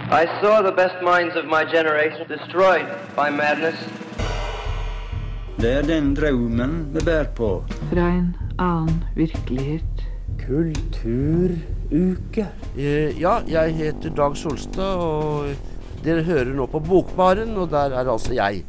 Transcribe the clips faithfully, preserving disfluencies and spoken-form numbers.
I saw the best minds of my generation destroyed by madness. Det er den drømmen vi bær på. Fra en annen virkelighet. Kulturuke. Eh, ja, jeg heter Dag Solstad, og dere hører nå på Bokbaren, og der er altså jeg.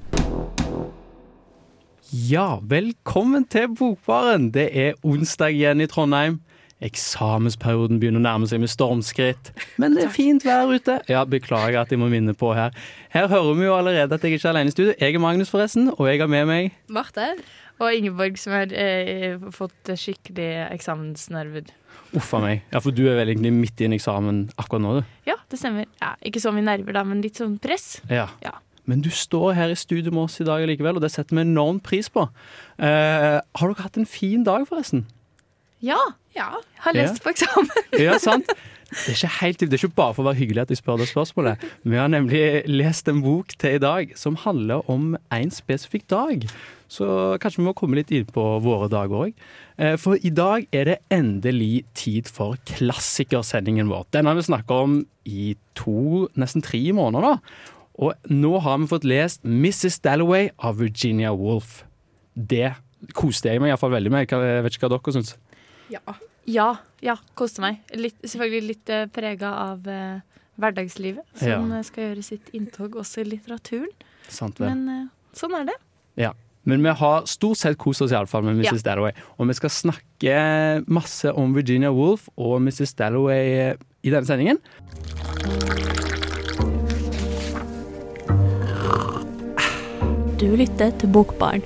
Ja, velkommen til Bokbaren. Det er onsdag igjen i Trondheim. Eksamensperioden begynner å nærme seg med stormskritt. Men det er fint vær ute. Ja, beklager at jeg må minne på her. Her hører vi jo allerede at jeg ikke er alene i studio. Jeg er Magnus forresten, og jeg har med meg Marte. Og Ingeborg som har eh, fått skikkelig eksamensnerver. Uffa meg. Ja, for du er vel egentlig midt i en eksamen akkurat nå, du? Ja, det stemmer. Ja, ikke så mye nerver da, men litt sånn press. Ja. Ja. Men du står her i studio med oss i dag likevel, og det setter vi enormt pris på. Uh, har dere hatt en fin dag forresten? Ja, ja. Har lest Ja. på eksamen. Ja, sant? Det er ikke helt, det er ikke bare for å være hyggelig at jeg spør det spørsmålet. Vi har nemlig lest en bok til i dag som handler om en spesifikk dag. Så kanskje vi må komme litt inn på våre dager også. For i dag er det endelig tid for klassikersendingen vår. Den har vi snakket om i to, nesten tre måneder da. Og nå har vi fått lest missus Dalloway av Virginia Woolf. Det koste jeg meg i hvert fall veldig med. Jeg vet ikke hva dere synes. Ja. Ja, ja, koste meg. Litt, selvfølgelig litt uh, preget av uh, hverdagslivet, som Ja. skal gjøre sitt inntog også i litteraturen. Sant vel? Men uh, sånn er det. Ja. Men vi har stort sett kost oss i alle fall med missus Ja. Dalloway. Og vi skal snakke masse om Virginia Woolf og missus Dalloway i denne sendingen. Du lytter til Bokbarn.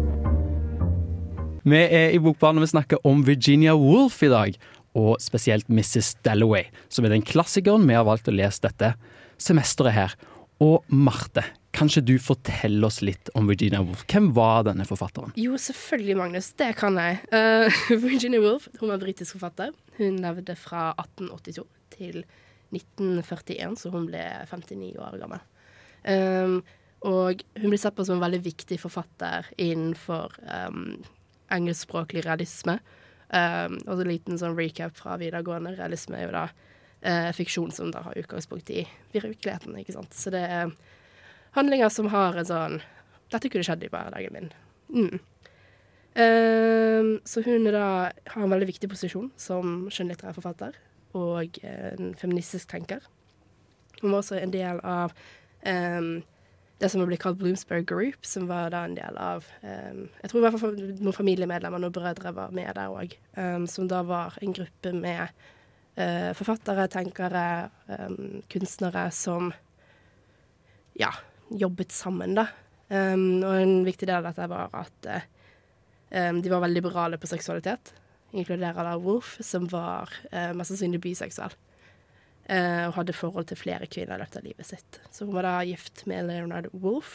Vi er i Bokbarn og vi snakker om Virginia Woolf i dag, og spesielt missus Dalloway, som er den klassikeren vi har valgt å lese dette semesteret her. Og Marte, kanskje du forteller oss litt om Virginia Woolf? Hvem var denne forfatteren? Jo, selvfølgelig, Magnus. Det kan jeg. Uh, Virginia Woolf, hun var britisk forfatter. Hun levde fra atten åttito til nitten førtien, så hun ble femtini år gammel. Um, og hun ble sett på som en veldig viktig forfatter innenfor um, engelskspråklig realisme. Um, og så en liten sånn recap fra videregående. Realisme er jo da uh, fiksjon som da har utgangspunkt i virkeligheten, ikke sant? Så det er handlinger som har en sånn dette kunne skjedd i hverdagen min. Mm. Um, så hun er da, har en veldig viktig posisjon som skjønnlitterær forfatter og en feministisk tenker. Hun var også en del av um, det som ble kalt Bloomsbury Group, som var da en del av um, jeg tror i hvert fall noen familiemedlemmer, noen brødre var med der også, um, som da var en gruppe med uh, forfattere, tenkere, um, kunstnere som ja, jobbet sammen da. Um, og en viktig del av dette var at uh, um, de var veldig liberale på seksualitet, inkluderer da Woolf, som var uh, mest sannsynlig biseksuell. Uh, og hadde forhold til flere kvinner i løpet av livet sitt. Så hun var da gift med Leonard Woolf.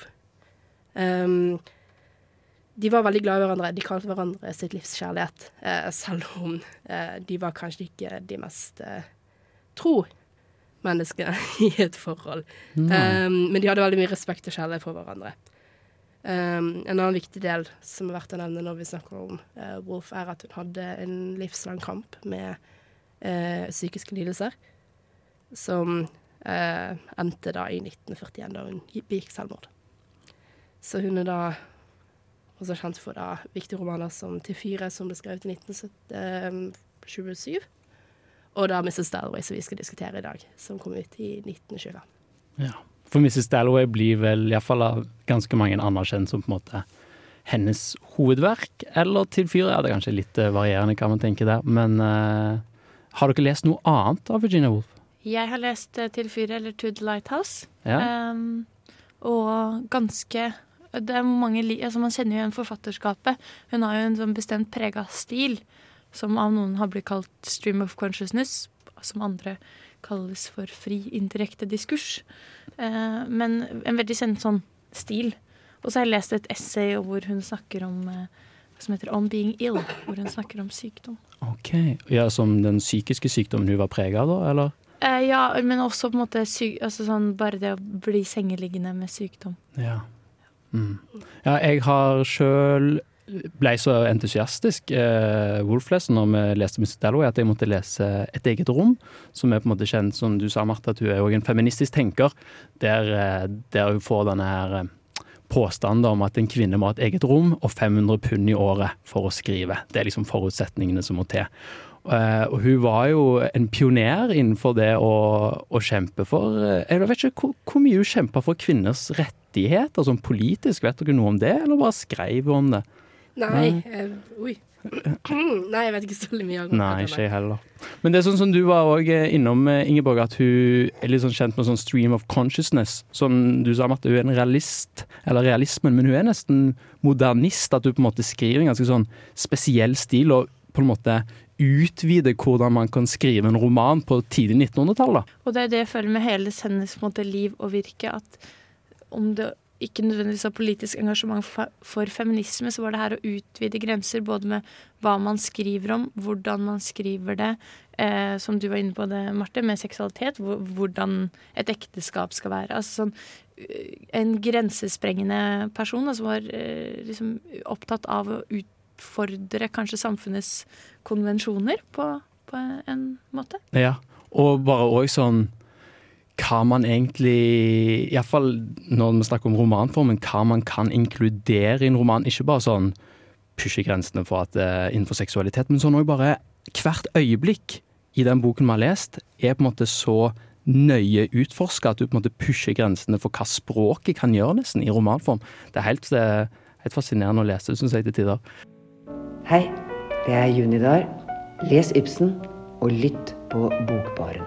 Um, de var veldig glade i hverandre. De kalte hverandre sitt livskjærlighet, uh, selv om uh, de var kanskje ikke de mest uh, tro menneskene i et forhold. Mm. Um, men de hadde veldig mye respekt og kjærlighet for hverandre. Um, en annen viktig del som er verdt å nevne når vi snakker om uh, Woolf, er at hun hadde en livslang kamp med uh, psykiske lidelser, som eh, endte da i nitten førtien, da hun begikk selvmord. Så hun er da også kjent for da viktige romaner som Til fyre, som ble skrevet i nitten tjuesju, og da missus Dalloway, som vi skal diskutere i dag, som kom ut i nitten tjuefem. Ja, for missus Dalloway blir vel i hvert fall av ganske mange anerkjent som på en måte hennes hovedverk, eller Til fyre, ja, det er kanskje litt varierende kan man tenke der, men uh, har dere lest noe annet av Virginia Woolf? Jeg har lest uh, Til fyre eller To the Lighthouse. Ja. Um, og ganske det er mange, altså man kjenner jo igjen forfatterskapet. Hun har jo en sånn bestemt preget stil, som av noen har blitt kalt stream of consciousness, som andre kalles for fri indirekte diskurs. Uh, men en veldig kjent sånn stil. Og så har jeg lest et essay hvor hun snakker om uh, som heter On Being Ill, hvor hun snakker om sykdom. Ok, ja, som den psykiske sykdommen hun var preget av da, eller? Uh, ja, men også på en måte syk, altså sånn, bare det å bli sengeliggende med sykdom. Ja. Mm. Ja, jeg har selv ble så entusiastisk, eh, Wolf-leser, når vi leste missus Dalloway, at jeg måtte lese Et eget rom, som er på en måte kjent, som du sa, Martha, at hun er jo en feministisk tenker, der, eh, der hun får denne her eh, påstanden om at en kvinne må ha et eget rom og fem hundre pund i året for å skrive. Det er liksom forutsetningene som må til. Uh, og hun var jo en pioner innenfor det å, å kjempe for, jeg vet ikke hvor, hvor mye hun kjempet for kvinners rettigheter, sånn politisk, vet dere noe om det, eller bare skrev hun om det? Nei, uh, oi. Nei, jeg vet ikke så mye om det. Nei, ikke jeg heller. Men det er sånn som du var også innom, Ingeborg, at hun er litt sånn kjent med sånn stream of consciousness, sånn du sa, at hun er en realist, eller realismen, men hun er nesten modernist, at du på en måte skriver en ganske sånn spesiell stil, og på en måte utvide hvordan man kan skrive en roman på tidlig nittenhundretall. Og det er det jeg føler med hele hennes på en måte, liv og virke, at om det ikke nødvendigvis har politisk engasjement for, for feminisme, så var det her å utvide grenser, både med hva man skriver om, hvordan man skriver det, eh, som du var inne på det, Marte, med seksualitet, hvordan et ekteskap skal være. Altså sånn, en grensesprengende person som altså var eh, liksom opptatt av å ut fordre kanskje samfunnets konvensjoner på, på en måte. Ja, og bare også sånn hva man egentlig, i hvert fall når vi snakker om romanformen, hva man kan inkludere i en roman, ikke bare sånn pushe grensene for at, uh, innenfor seksualitet, men sånn også bare hvert øyeblikk i den boken man har lest, er på en måte så nøye utforsket at du på en måte pusher grensene for hva språket kan gjøre nesten i romanform. Det er helt, det er helt fascinerende å lese, synes jeg til tider. Hei, det er Junidar. Les Ibsen og lytt på Bokbaren.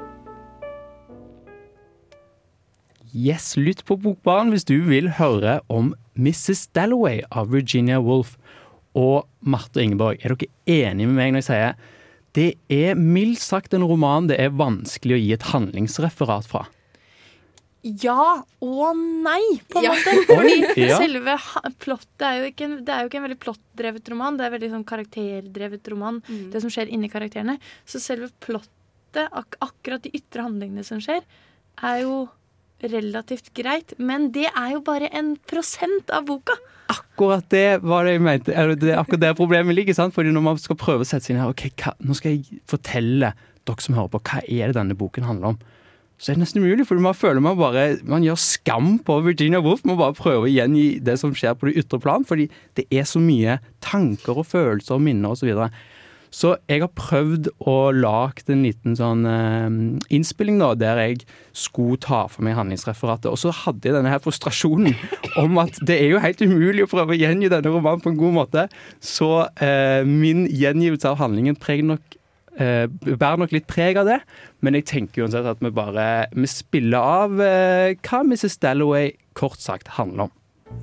Yes, lytt på Bokbaren hvis du vil høre om missus Dalloway av Virginia Woolf. Og Marte og Ingeborg, er dere enige med meg når jeg sier det er mildt sagt en roman det er vanskelig å gi et handlingsreferat fra? Ja og nei, på en ja. måte. Fordi ja. selve plottet er jo ikke en, det er jo ikke en veldig plottdrevet roman, det er veldig sånn karakterdrevet roman, mm. det som skjer inni karakterene. Så selve plottet, ak akkurat de ytre handlingene som skjer, er jo relativt greit, men det er jo bare en prosent av boka. Akkurat det var det jeg mente. Det er akkurat det problemet ligger, sant? Fordi når man skal prøve å sette seg inn her, ok, hva, nå skal jeg fortelle dere som hører på, hva er det denne boken handler om? Så er det nesten umulig, for man føler man bare, man gjør skam på Virginia Woolf, man bare prøver å gjengi det som skjer på det ytre plan, fordi det er så mye tanker og følelser og minner og så videre. Så jeg har prøvd å lage en liten sånn uh, innspilling da, der jeg skulle ta for meg handlingsreferatet, og så hadde jeg denne her frustrasjonen om at det er jo helt umulig å prøve å gjengi denne romanen på en god måte, så uh, min gjengivelse av handlingen preger nok Uh, bærer nok litt preg av det, men jeg tenker uansett at vi bare vi spiller av uh, hva missus Dalloway kort sagt handler om.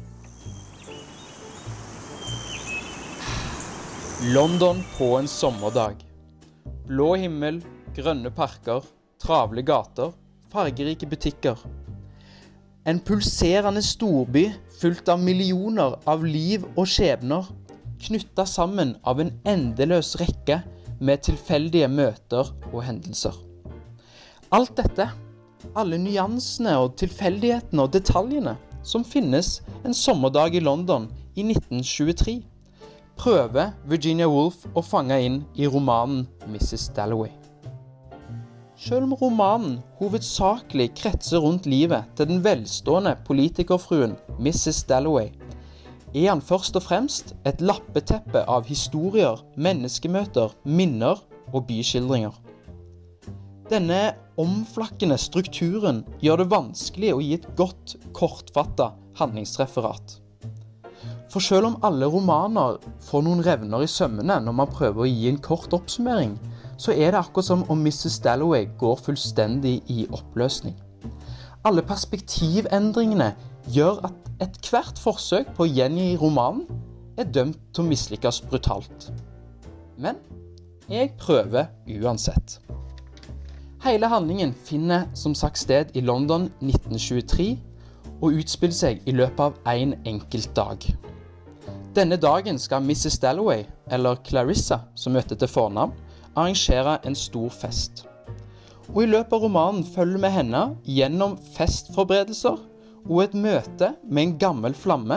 London på en sommerdag. Blå himmel, grønne parker, travle gater, fargerike butikker. En pulserende storby fullt av millioner av liv og skjebner, knyttet sammen av en endeløs rekke med tilfeldige møter og hendelser. Alt dette, alle nyansene og tilfeldighetene og detaljene som finnes en sommerdag i London i nitten tjuetre, prøver Virginia Woolf å fange inn i romanen missus Dalloway. Selv om romanen hovedsakelig kretser rundt livet til den velstående politikerfruen missus Dalloway, er han først og fremst et lappeteppe av historier, menneskemøter, minner og byskildringer. Denne omflakkende strukturen gjør det vanskelig å gi et godt, kortfattet handlingsreferat. For selv om alle romaner får noen revner i sømmene når man prøver å gi en kort oppsummering, så er det akkurat som om missus Dalloway går fullstendig i oppløsning. Alle perspektivendringene gjør at et hvert forsøk på å gjengi romanen er dømt til å mislykkes brutalt. Men jeg prøver uansett. Hele handlingen finner som sagt sted i London nitten tjuetre og utspiller seg i løpet av en enkelt dag. Denne dagen skal missus Dalloway, eller Clarissa som møtte til fornavn, arrangere en stor fest. Og i løpet av romanen følger vi henne gjennom festforberedelser og et møte med en gammel flamme,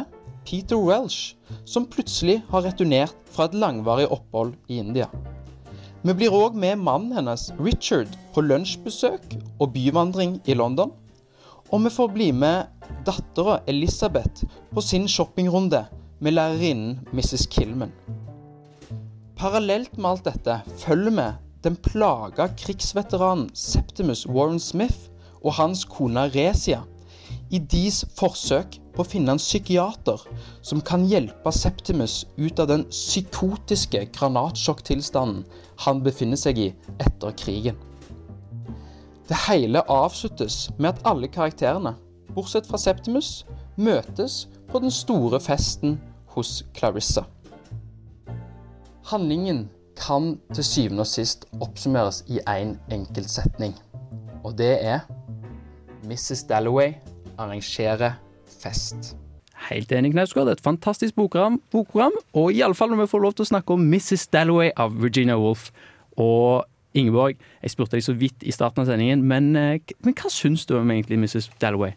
Peter Welsh, som plutselig har returnert fra et langvarig opphold i India. Vi blir også med mannen hennes, Richard, på lunsjbesøk og byvandring i London. Og vi får bli med datteren Elizabeth på sin shoppingrunde med lærerinnen missus Kilman. Parallelt med alt dette følger vi den plaga krigsveteranen Septimus Warren Smith og hans kone Resia i deres forsøk på å finne en psykiater som kan hjelpe Septimus ut av den psykotiske granatsjokktilstanden han befinner seg i etter krigen. Det hele avsluttes med at alle karakterene, bortsett fra Septimus, møtes på den store festen hos Clarissa. Handlingen kan til syvende og sist oppsummeres i en enkelt setning, og det er missus Dalloway arrangerer fest. Helt enig, Knausgård. Et fantastisk bokprogram, bokprogram, og i alle fall når vi får lov til å snakke om missus Dalloway av Virginia Woolf. Og Ingeborg, jeg spurte deg så vidt i starten av sendingen, men, men hva synes du om egentlig missus Dalloway?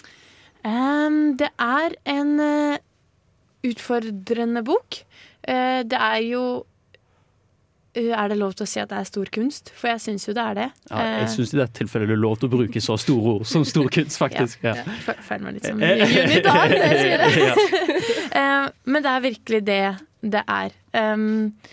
Um, det er en uh, utfordrende bok. Uh, det er jo uh, Er det lov til å si at det er stor kunst? For jeg synes jo det er det. Ja, jeg synes i dette tilfellet det er lov til å bruke så store ord som stor kunst, faktisk. Ja, ja. Jeg føler meg litt som Juni Dahl når jeg sier det. uh, men det er virkelig det det er. Um,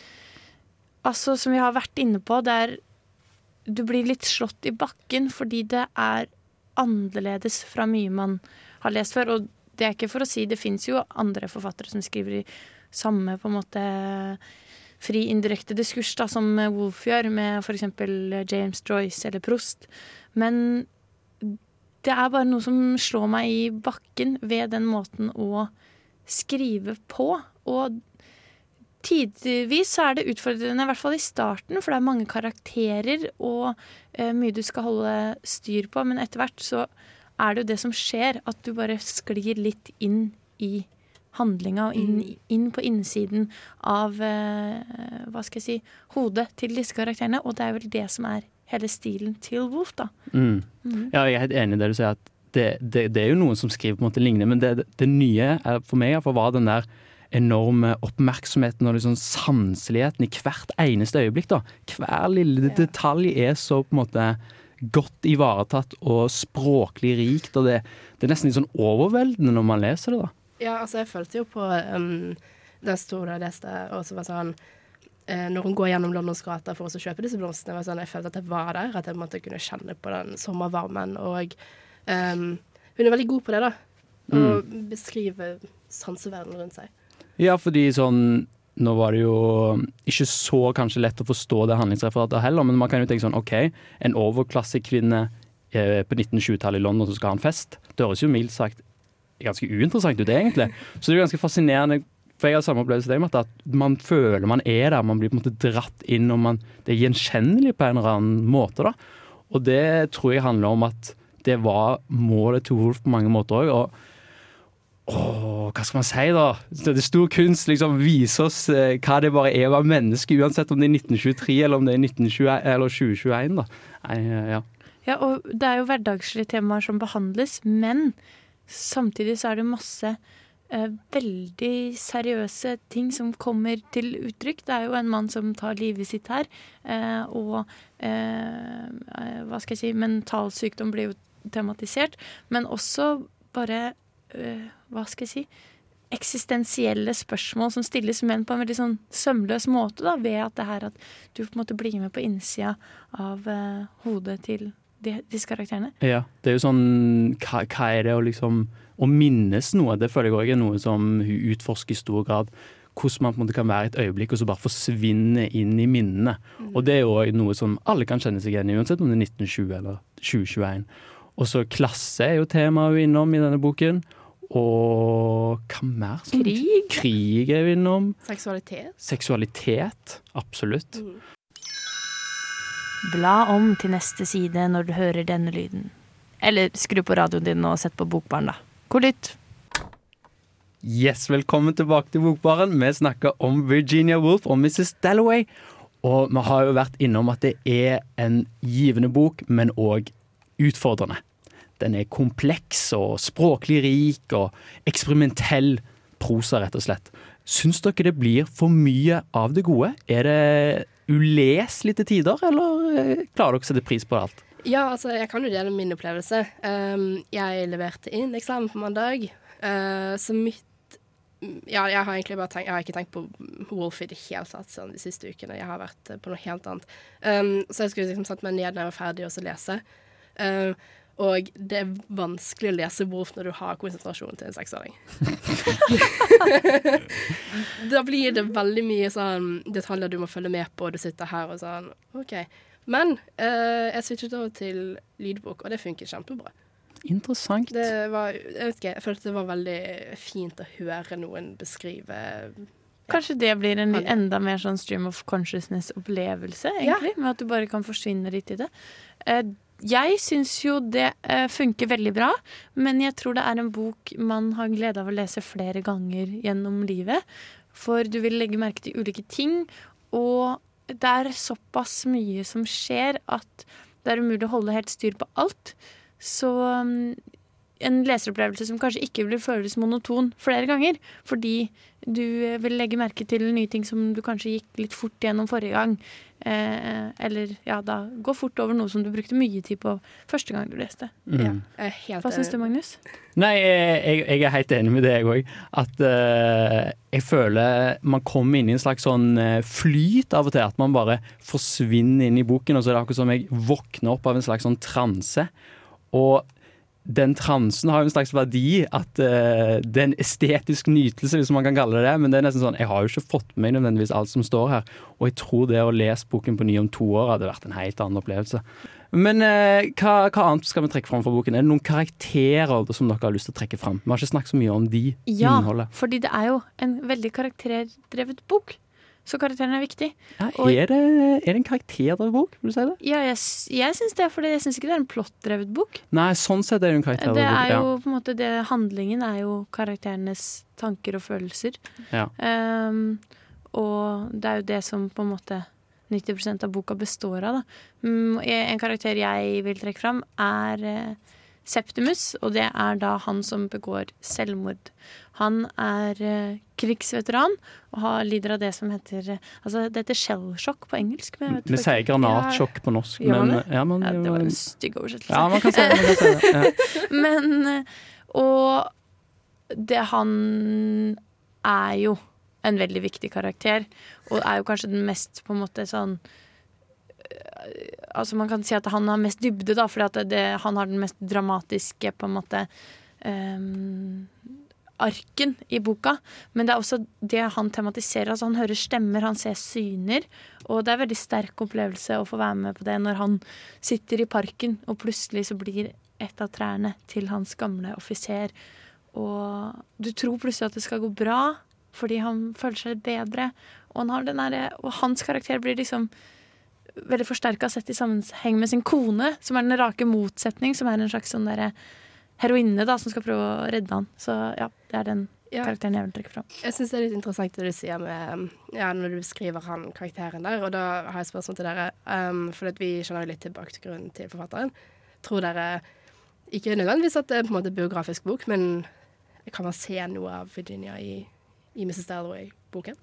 altså, som vi har vært inne på, det er du blir litt slått i bakken fordi det er annerledes fra mye man har lest før, og det er ikke for å si, det finnes jo andre forfattere som skriver i samme på en måte fri indirekte diskurs da, som Woolf gjør med for eksempel James Joyce eller Proust, men det er bare noe som slår meg i bakken ved den måten å skrive på, og tidvis så er det utfordrende, i hvert fall i starten, for det er mange karakterer og uh, mye du skal holde styr på, men etter hvert så er det jo det som skjer, at du bare sklir litt inn i handlinga og inn, inn på innsiden av uh, hva skal jeg si, hodet til disse karakterene, og det er vel det som er hele stilen til Woolf da. Mm. Mm. Ja, jeg er helt enig i det du sier, at det, det, det er jo noen som skriver på en måte lignende, men det, det, det nye er for meg for var den der enorme oppmerksomheten og liksom sanseligheten i hvert eneste øyeblikk da. Hver lille ja. detalj er så på en måte godt ivaretatt og språklig rikt, og det, det er nesten litt sånn overveldende når man leser det da. Ja, altså jeg følte jo på um, den store jeg leste, og så var sånn uh, når hun går gjennom Londons gater for å kjøpe disse blomstene, var sånn, jeg følte at jeg var der, at jeg måtte kunne kjenne på den sommervarmen, og um, hun er veldig god på det da, å mm. beskrive sanseverden rundt seg. Ja, fordi sånn, nå var det jo ikke så kanskje lett å forstå det handlingsreferatet heller, men man kan jo tenke sånn, ok, en overklassekvinne eh, på nittenhundretallet i London som skal ha en fest, det høres jo mildt sagt ganske uinteressant ut egentlig. Så det er jo ganske fascinerende, for jeg har samme opplevelse med at man føler man er der, man blir på en måte dratt inn, og man, det er gjenkjennelig på en eller annen måte da. Og det tror jeg handler om at det var målet til Woolf på mange måter også, og Åh, hva skal man si da? Det er stor kunst liksom viser oss eh, hva det bare er å være menneske, uansett om det er nitten tjuetre eller om det er nitten tjue eller tjue tjueen da. Nei, ja. Ja, og det er jo hverdagslige temaer som behandles, men samtidig så er det masse eh, veldig seriøse ting som kommer til uttrykk. Det er jo en mann som tar livet sitt her, eh, og eh, hva skal jeg si, mentalsykdom blir jo tematisert, men også bare Uh, hva skal jeg si, eksistensielle spørsmål som stilles, men på en veldig sånn sømløs måte da, ved at det her at du på en måte blir med på innsida av uh, hodet til de, disse karakterene. Ja, det er jo sånn, hva, hva er det å liksom, å minnes noe, det føler jeg også er noe som hun utforsker i stor grad, hvordan man på en måte kan være et øyeblikk og så bare forsvinne inn i minnene. Mm. Og det er jo noe som alle kan kjenne seg igjen i, uansett om det er nitten tjue eller tjue tjueen. Og så klasse er jo temaet vi er innom i denne boken, og hva mer? Sånn? Krig. Krig er vi innom. Seksualitet. Seksualitet, absolutt. Mm. Bla om til neste side når du hører denne lyden. Eller skru på radioen din og sett på Bokbaren da. God lytt! Yes, velkommen tilbake til Bokbaren. Vi snakker om Virginia Woolf og missus Dalloway. Og vi har jo vært innom at det er en givende bok, men også utfordrende. Den er kompleks og språklig rik og eksperimentell prosa, rett og slett. Syns dere det blir for mye av det gode? Er det uleselig til tider, eller klarer dere å sette pris på alt? Ja, altså, jeg kan jo dele min opplevelse. Um, jeg leverte inn eksamen på mandag, uh, så mitt Ja, jeg har egentlig bare tenkt, jeg har ikke tenkt på Wolf i det hele tatt sånn, de siste ukene. Jeg har vært på noe helt annet. Um, så jeg skulle liksom satt meg ned når jeg var ferdig og så lese. Um, og det er vanskelig å lese Wolf når du har konsentrasjon til en seksåring. Da blir det veldig mye sånn detaljer du må følge med på, og du sitter her og sånn, ok. Men uh, jeg switchet over til lydbok, og det funker kjempebra. Interessant. Det var, jeg vet ikke, jeg følte det var veldig fint å høre noen beskrive. Ja. Kanskje det blir en enda mer sånn stream of consciousness-opplevelse, egentlig, ja. Med at du bare kan forsvinne litt i det. Jeg synes jo det funker veldig bra, men jeg tror det er en bok man har glede av å lese flere ganger gjennom livet, for du vil legge merke til ulike ting, og det er såpass mye som skjer at det er umulig å holde helt styr på alt. Så um, en leseropplevelse som kanskje ikke vil føles monoton flere ganger, fordi du vil legge merke til nye ting som du kanskje gikk litt fort gjennom forrige gang, eh, eller ja, da gå fort over noe som du brukte mye tid på første gang du leste. Mm. Ja. Jeg er helt Hva synes du, Magnus? Nei, jeg, jeg er helt enig med deg også, at uh, jeg føler man kommer inn i en slags sånn uh, flyt av og til, at man bare forsvinner inn i boken, og så er det akkurat som jeg våkner opp av en slags sånn transe. Og den transen har jo en slags verdi at uh, det er en estetisk nytelse, hvis man kan kalle det det, men det er nesten sånn, jeg har jo ikke fått med meg nødvendigvis alt som står her, og jeg tror det å lese boken på ny om to år hadde vært en helt annen opplevelse. Men uh, hva, hva annet skal vi trekke frem fra boken? Er det noen karakterer som dere har lyst til å trekke frem? Vi har ikke snakket så mye om de ja, innholdet. Ja, fordi det er jo en veldig karakterdrevet bok. Så karakteren er viktig. Ja, er, det, er det en karakterdrevet bok, vil du si det? Ja, jeg, jeg synes det, for jeg synes ikke det er en plottdrevet bok. Nei, sånn sett er det en karakterdrevet bok. Det er jo ja. på en måte, det, handlingen er jo karakterenes tanker og følelser. Ja. Um, og det er jo det som på en måte nitti prosent av boka består av. Da. Um, en karakter jeg vil trekke fram er uh, Septimus, og det er da han som begår selvmord. Han er uh, krigsveteran og har lider av det som heter altså det heter shellshock på engelsk. Vi sier granatsjokk på norsk. Ja, men, ja, men, ja, det var en stygg oversettelse. Ja, man kan si det. Man kan si det. Ja. Men, og det, han er jo en veldig viktig karakter, og er jo kanskje den mest på en måte sånn altså man kan si at han har mest dybde da, fordi at det, det, han har den mest dramatiske på en måte um, arken i boka, men det er også det han tematiserer, altså han hører stemmer, han ser syner, og det er en veldig sterk opplevelse å få være med på det når han sitter i parken, og plutselig så blir et av trærne til hans gamle offiser, og du tror plutselig at det skal gå bra, fordi han føler seg bedre, og, han har den der, og hans karakter blir liksom veldig forsterket sett i sammenheng med sin kone, som er den rake motsetning, som er en slags sånn der heroinne da, som skal prøve å redde han. Så ja, det er den ja. karakteren jeg vil trekke fram. Jeg synes det er litt interessant det du sier med, ja, når du beskriver han karakteren der, og da har jeg spørsmål til dere, um, for vi kjenner litt til bakgrunnen til forfatteren. Tror dere, ikke nødvendigvis at det er på en måte biografisk bok, men kan man se noe av Virginia i, i missus Dalloway-boken?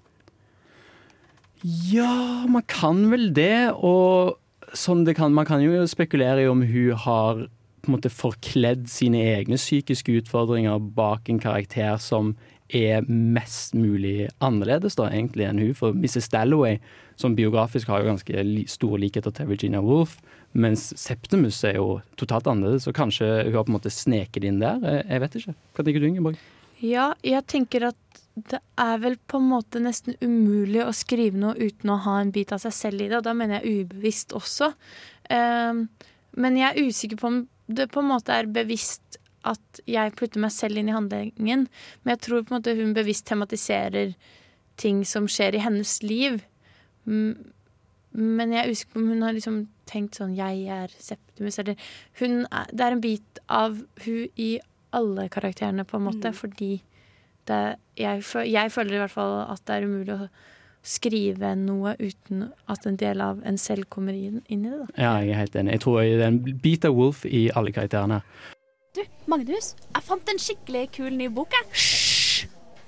Ja, man kan vel det, og sånn det kan, man kan jo spekulere i om hun har på en måte forkledd sine egne psykiske utfordringer bak en karakter som er mest mulig annerledes da, egentlig enn hun, for missus Dalloway som biografisk har jo ganske li- store likheter til Virginia Woolf, mens Septimus er jo totalt annerledes, så kanskje hun har på en måte sneket inn der, jeg, jeg vet ikke. Hva tenker du, Ingeborg? Ja, jeg tenker at det er vel på en måte nesten umulig å skrive noe uten å ha en bit av seg selv i det, og da mener jeg ubevisst også. Um, men jeg er usikker på om det på en måte er bevisst at jeg putter meg selv inn i handlingen, men jeg tror på en måte hun bevisst tematiserer ting som skjer i hennes liv. Men jeg er usikker på om hun har liksom tenkt sånn, jeg er Septimus, eller hun er, det er en bit av hun i alle karakterene på en måte, mm. fordi det, jeg, jeg føler i hvert fall at det er umulig å skrive noe uten at en del av en selv kommer inn, inn i det. Da. Ja, jeg er helt enig. Jeg tror det er en bit av Wolf i alle karakterene. Du, Magnus, jeg fant en skikkelig kul ny bok. Hysj!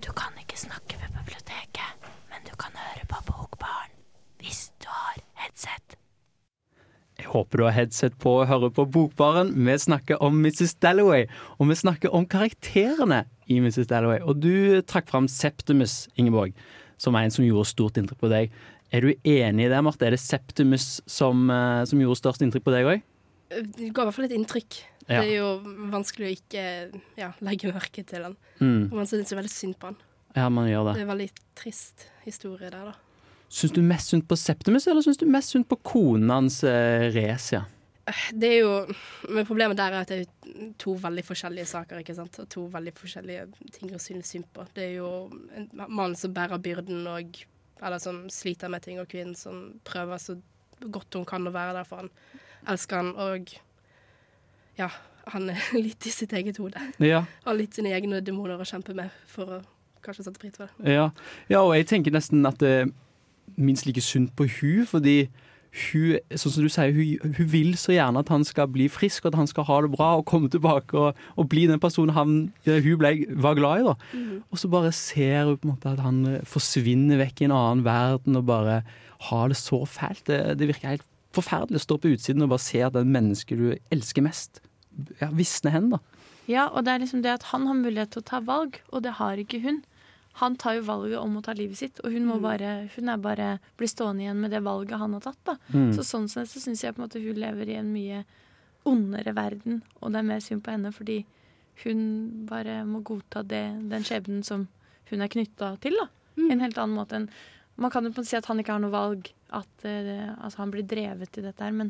Du kan ikke snakke ved biblioteket, men du kan høre på Bokbaren hvis du har headset. Jeg håper du har headset på og hører på Bokbaren. Vi snakker om missus Dalloway, og vi snakker om karakterene i missus Dalloway. Og du trakk fram Septimus, Ingeborg, som er en som gjorde stort inntrykk på deg. Er du enig i det, Marte? Er det Septimus som, som gjorde størst inntrykk på deg også? Det går i hvert fall et inntrykk. Ja. Det er jo vanskelig å ikke ja, legge merke til han. Mm. Man synes jo veldig synd på han. Ja, man gjør det. Det er en veldig trist historie der, da. Syns du mest synd på Septimus, eller syns du mest synd på konen hans, eh, Resia? Det er jo, men problemet der er at det er to veldig forskjellige saker, ikke sant? Og to veldig forskjellige ting å synes synd på. Det er jo en mann som bærer byrden, og, eller som sliter med ting, og kvinnen som prøver så godt hun kan å være der for han. Elsker han, og ja, han er litt i sitt eget hode. Ja. Har litt sine egne demoner å kjempe med for å kanskje sette pris på det. Ja, ja, og jeg tenker nesten at det minst like synd på hun, fordi hun, sånn som du sier, hun, hun vil så gjerne at han skal bli frisk, og at han skal ha det bra, og komme tilbake og, og bli den personen han, hun ble, var glad i da. Mm. Og så bare ser hun på en måte at han forsvinner vekk i en annen verden, og bare har det så fælt. Det, det virker helt forferdelig å stå på utsiden og bare se at den mennesket du elsker mest, ja, visner hen da. Ja, og det er liksom det at han har mulighet til å ta valg, og det har ikke hun. Han tar jo valget om å ta livet sitt, og hun må bare, hun er bare blir stående igjen med det valget han har tatt da. Mm. Så sånn sett så synes jeg på en måte hun lever i en mye ondere verden, og det er mer synd på henne, fordi hun bare må godta det, den skjebnen som hun er knyttet til da. Mm. En helt annen måte enn, man kan jo på en måte si at han ikke har noe valg, at uh, altså han blir drevet til dette her, men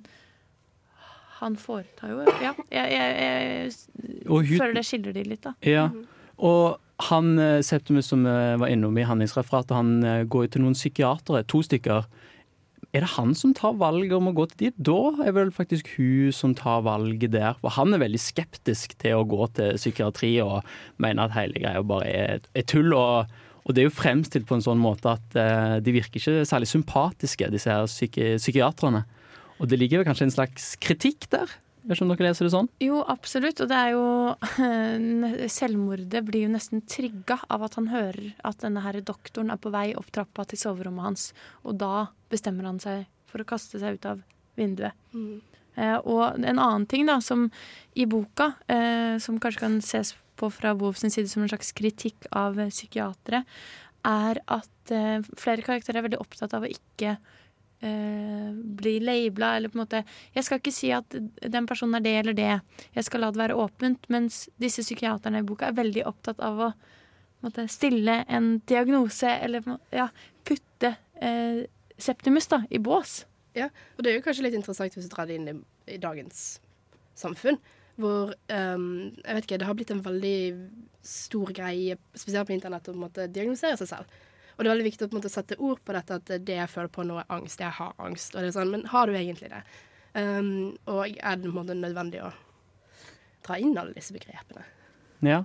han foretar jo, ja, jeg, jeg, jeg hun, føler det skiller de litt da. Ja, og han, Septimus, som var innom i handlingsreferatet, han går til noen psykiatere, to stykker. Er det han som tar valget om å gå til dit? Da er vel faktisk hun som tar valget der. For han er veldig skeptisk til å gå til psykiatri og mener at hele greia bare er, er tull. Og, og det er jo fremstilt på en sånn måte at uh, de virker ikke særlig sympatiske, disse her psyki- psykiatrene. Og det ligger vel kanskje en slags kritikk der? Vet ikke om dere leser det sånn? Jo, absolutt. Og det er jo selvmordet blir jo nesten trigget av at han hører at denne her doktoren er på vei opp trappa til soverommet hans. Og da bestemmer han seg for å kaste seg ut av vinduet. Mm. Eh, og en annen ting da, som i boka, eh, som kanskje kan ses på fra Wolf sin side som en slags kritikk av eh, psykiatere, er at eh, flere karakterer er veldig opptatt av å ikke Uh, bli lablet, eller på en måte jeg skal ikke si at den personen er det eller det, jeg skal la det være åpent, mens disse psykiaterne i boka er veldig opptatt av å måtte, stille en diagnose eller ja, putte uh, Septimus da, i bås. Ja, og det er jo kanskje litt interessant hvis du drar det inn i, i dagens samfunn, hvor um, jeg vet ikke, det har blitt en veldig stor greie, spesielt på internett, å måtte diagnosere seg selv. Og det er veldig viktig å på en måte, sette ord på dette, at det jeg føler på nå er angst, jeg har angst. Og det er sånn, men har du egentlig det? Um, og er det på en måte nødvendig å dra inn alle disse begrepene? Ja,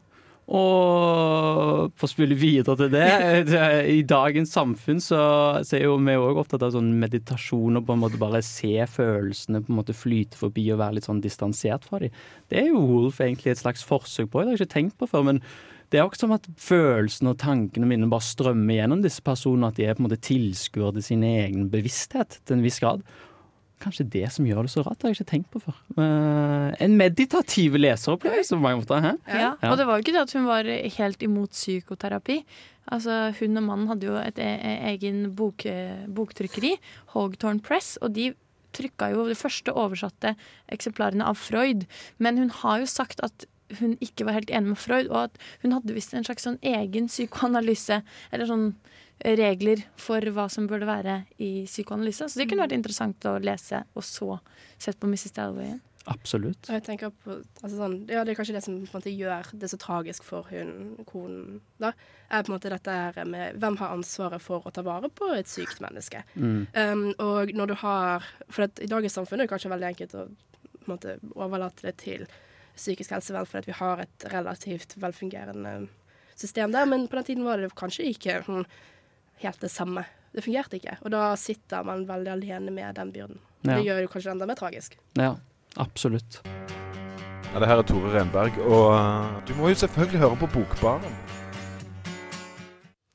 og for å spille videre til det, det i dagens samfunn så, så er jo vi også opptatt av sånn meditasjon og på en måte bare se følelsene på en måte flyte forbi og være litt sånn distansert fra dem. Det er jo Wolf egentlig et slags forsøk på, det har jeg ikke tenkt på før, men det er også som at følelsene og tankene mine bare strømmer gjennom disse personene, at de er på en måte tilskuere til sin egen bevissthet til en viss grad. Kanskje det som gjør det så rart, det har jeg ikke tenkt på før. Uh, en meditativ leseropplevelse på mange måter. Hæ? Ja, ja, og det var jo ikke det at hun var helt imot psykoterapi. Altså, hun og mannen hadde jo et e- egen bok, boktrykkeri, Hogthorn Press, og de trykka jo de første oversatte eksemplarene av Freud. Men hun har jo sagt at hun ikke var helt enig med Freud, og at hun hadde visst en slags sånn egen psykoanalyse, eller sånn regler for hva som burde være i psykoanalyse. Så det kunne vært interessant å lese, og så sett på missus Dalloway igjen. Absolutt. Og jeg tenker på, altså sånn, ja, det er kanskje det som på en måte gjør det så tragisk for hun, konen, da, er på en måte dette her med hvem har ansvaret for å ta vare på et sykt menneske. Mm. Um, og når du har, for at i dagens samfunn er det kanskje veldig enkelt å på en måte overlate det til psykisk helsevern, for at vi har et relativt velfungerende system der, men på den tiden var det kanskje ikke helt det samme. Det fungerte ikke, og da sitter man veldig alene med den byrden. Ja. Det gjør jo kanskje enda mer tragisk. Ja, absolutt. Ja, det her er Tore Renberg, og du må jo selvfølgelig høre på Bokbaren.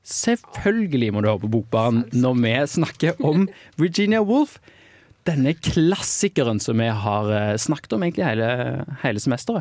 Selvfølgelig må du høre på Bokbaren når vi snakker om Virginia Woolf. Denne klassikeren som vi har snakket om egentlig hele, hele semesteret.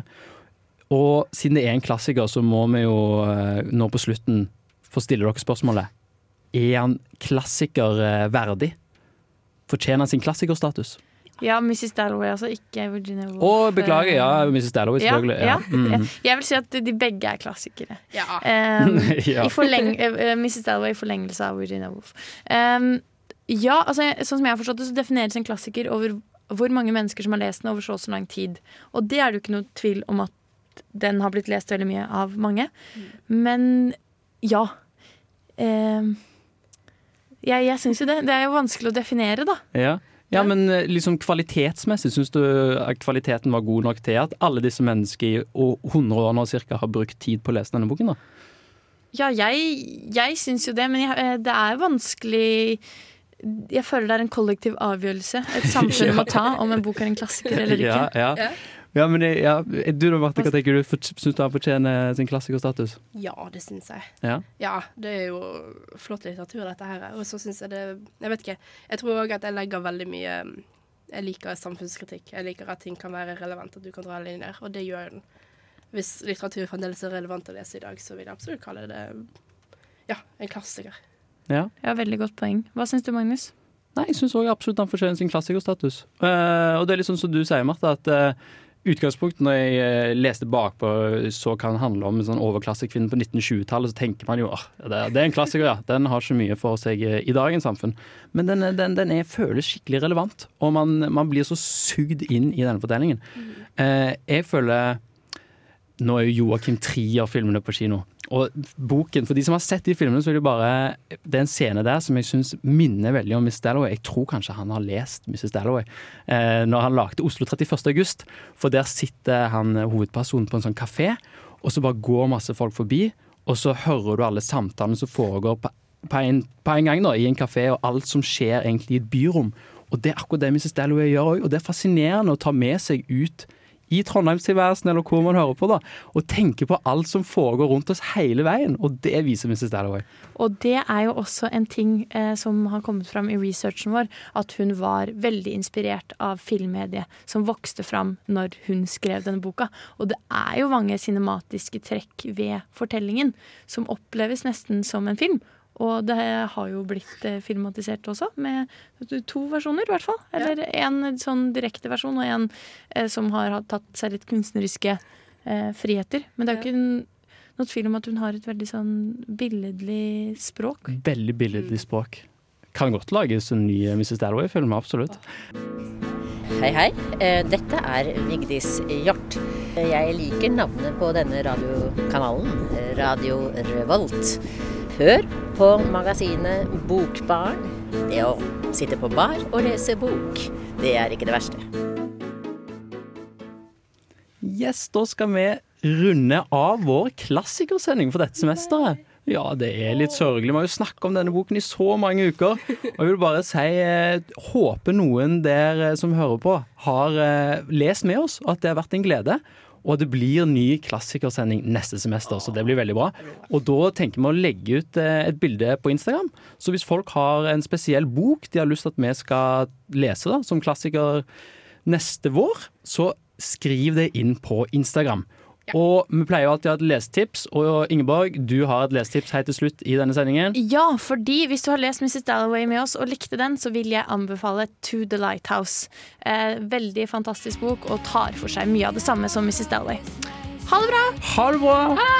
Og siden det er en klassiker, så må vi jo nå på slutten få stille dere spørsmålet. Er han klassiker verdig? Fortjener han sin klassikerstatus? Ja, missus Dalloway, altså ikke Virginia Woolf. Å, beklager, ja, missus Dalloway selvfølgelig. Ja, ja. ja. Mm. Jeg vil si at de begge er klassikere. Ja. Um, ja. I forleng uh, missus Dalloway i forlengelse av Virginia Woolf. Um, ja, altså, sånn som jeg har forstått det, så defineres en klassiker over hvor mange mennesker som har lest den over så og så lang tid. Og det er det jo ikke noe tvil om at den har blitt lest veldig mye av mange. Mm. Men ja. Um, jeg jeg syns jo det. Det er jo vanskelig å definere, da. Ja. Ja, men liksom kvalitetsmessig, synes du at kvaliteten var god nok til at alle disse mennesker i hundre år nå cirka har brukt tid på å lese denne boken da? Ja, jeg, jeg synes jo det, men jeg, det er vanskelig. Jeg føler det er en kollektiv avgjørelse et samfunn ja. må ta om en bok er en klassiker eller ikke. Ja, ja. Ja, men det, ja, du da, Martha, hva tenker du? Synes du han fortjener sin klassikerstatus? Ja, det synes jeg. Ja? Ja, det er jo flott litteratur dette her. Og så synes jeg det, jeg vet ikke, jeg tror også at jeg legger veldig mye, jeg liker samfunnskritikk. Jeg liker at ting kan være relevant, at du kan dra linjer, og det gjør den. Hvis litteratur fremdeles er relevant å lese i dag, så vil jeg absolutt kalle det, ja, en klassiker. Ja. Ja, veldig godt poeng. Hva synes du, Magnus? Nei, jeg synes også absolutt han fortjener sin klassikerstatus. Uh, og det er litt sånn som du sier, Martha, at uh, utgangspunkt når jeg leste bakpå så kan det handle om en sånn overklassekvinne på nitten tjue-tallet, så tenker man jo åh, det, det er en klassiker, ja. Den har ikke mye for seg i dagens samfunn. Men den, den, den er, føles skikkelig relevant, og man, man blir så sugd inn i denne fortellingen. Mm. Eh, jeg føler nå er jo Joachim Trier-filmene på kino. Og boken, for de som har sett de filmene, så er det bare det er en scene der som jeg synes minner veldig om missus Dalloway. Jeg tror kanskje han har lest missus Dalloway eh, når han lagde Oslo trettiførste august. For der sitter han hovedpersonen på en sånn kafé, og så bare går masse folk forbi, og så hører du alle samtalene som foregår på, på, en, på en gang da, i en kafé, og alt som skjer egentlig i et byrom. Og det er akkurat det missus Dalloway gjør også, og det er fascinerende å ta med seg ut i Trondheimstilværelsen, eller hvor man hører på da, og tenke på alt som foregår rundt oss hele veien, og det viser missus Dalloway. Og det er jo også en ting eh, som har kommet fram i researchen vår, at hun var veldig inspirert av filmmediet som vokste fram når hun skrev denne boka. Og det er jo mange cinematiske trekk ved fortellingen som oppleves nesten som en film. Og det har jo blitt eh, filmatisert også, med to versjoner i hvert fall. Eller ja. En sånn direkte versjon, og en eh, som har tatt seg litt kunstneriske eh, friheter. Men det er jo ja. ikke noe tvil om at hun har et veldig sånn billedlig språk. Veldig billedlig språk. Kan godt lages en ny missus Dalloway-film, absolutt. Hei, hei. Dette er Vigdis Hjort. Jeg liker navnet på denne radiokanalen, Radio Revolt. Hør på magasinet Bokbaren. Det å sitte på bar og lese bok, det er ikke det verste. Yes, da skal vi runde av vår klassikersending for dette semesteret. Ja, det er litt sørgelig. Vi har jo snakket om denne boken i så mange uker. Og jeg vil bare si, eh, håper noen der eh, som hører på har eh, lest med oss, og at det har vært en glede. Og det blir ny klassikersending neste semester, så det blir veldig bra. Og da tenker vi å legge ut et bilde på Instagram. Så hvis folk har en spesiell bok de har lyst til at vi skal lese da, som klassiker neste vår, så skriv det inn på Instagram. Ja. Og vi pleier jo alltid å ha et lesetips, og Ingeborg, du har et lesetips helt til slutt i denne sendingen. Ja, fordi hvis du har lest missus Dalloway med oss og likte den, så vil jeg anbefale To the Lighthouse. Eh, veldig fantastisk bok, og tar for seg mye av det samme som missus Dalloway. Ha det bra! Ha det bra! Ha!